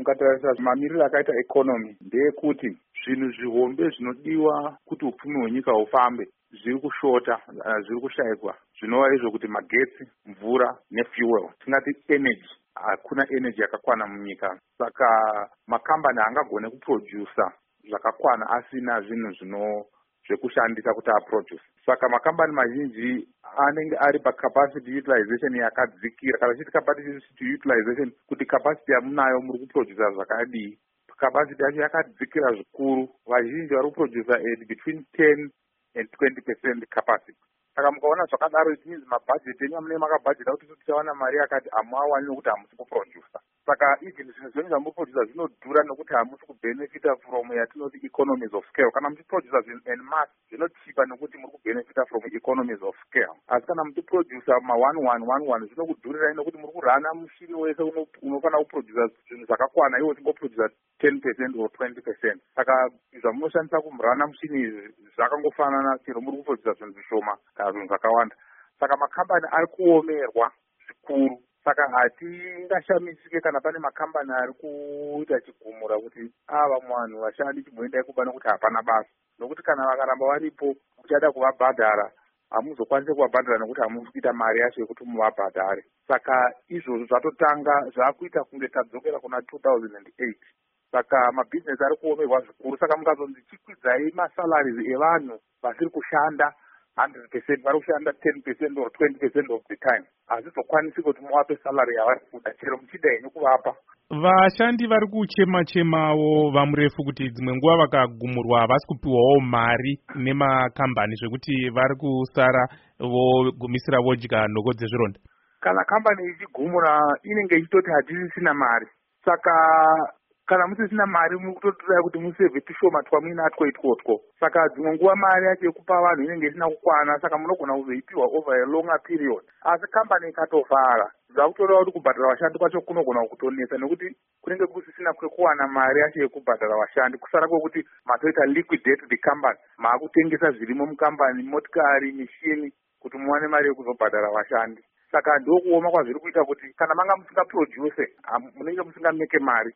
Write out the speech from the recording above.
mukatarisa mamiriro akaita economy ndeyekuti zvinhu zvihombe zvinodiwa kuti upfumi hwenyika hufambe zviri kushota, zviri kushayikwa, zvinova izvo kuti magetsi, mvura nefuel, tingati energy. Hakuna energy yakakwana munyika, saka makambani haangagone kuprodusa zvakakwana asina zvinhu zvekushandisa kuti aproduce. Saka makambani mazhinji anenge ari pacapacity utilization yakadzikira. Kana tichiti capacity utilization, kuti capacity yamunayo muri kuprodusa zvakadii. Capacity yacho yakadzikira zvikuru. Vazhinji vari kuprodusa at between 10 and 20% capacity. Saka mukaona zvakadaro, it means mabudget enyu amunenge makabhajeta kuti tichawana mari yakati hamuawani nokuti hamusi kuprodusa. Saka even zvinhu zvenyu zvamuprodusa zvinodhura nokuti hamusi kubenefita from yatinoti economies of scale. Kana muchiprodusa zvinhu en mass zvinochipa nokuti muri kubenefita from economies of scale. Asi kana muchiprodusa ma1111 zvinokudhurirai nokuti muri kurana mushini wese unofanira kuprodusa zvinhu zvakakwana, iwo uchingoprodusa 10% or 20%. Saka zvamunoshandisa kumurana mushini izvi zvakangofanana chero muri kuprodusa zvinhu zvishoma kana zvinhu zvakawanda. Saka makambani ari kuomerwa zvikuru. Saka hatingashamisike kana pane makambani ari kuita chigumura kuti vamwe vanhu vashandi chimboendai kuba nokuti hapana basa. Nokuti kana vakaramba varipo muchada kuvabhadhara, hamuzokwanise kuvabhadhara nokuti hamusi kuita mari yacho yekuti muvabhadhare. Saka izvozvo zvatotanga zvakuita kunge tadzokera kuna 2008. Saka mabhizinesi ari kuomerwa zvikuru. Saka mukazonzi chikwidzai masalaries evanhu vasiri kushanda 100%, vari kushanda 10% or 20% of the time, hazvizokwanisi kuti muvape salary yavari kuda chero muchida henyu kuvapa. Vashandi vari kuchema-chemawo vamurefu kuti dzimwe nguva vakagumurwa havasi kupiwawo mari nemakambani zvekuti vari kusara vogumisira vodya nhoko dzezvironda. Kana kambani ichigumura inenge ichitoti hatisisina mari. Saka kana musisina mari muri kutotorai kuti musevhe tushoma twamuinatwo itwotwo. Saka dzimwe nguva mari yacho yekupa vanhu inenge isina kukwana, saka munogona kuzoipiwa over a longer period. Asi kambani ikatovhara, zvakutoreva kuti kubhadhara vashandi kwacho kunogona kutonesa nokuti kunenge kusisina kwekuwana mari yacho yekubhadhara vashandi. Kusara kwekuti matoita liquidate the company, maakutengesa zvirimo mukambani, motikari, mishini, kuti muwane mari yekuzobhadhara vashandi. Saka ndokuoma kwazviri kuita kuti kana manga musingaproduce munenge musingameke mari.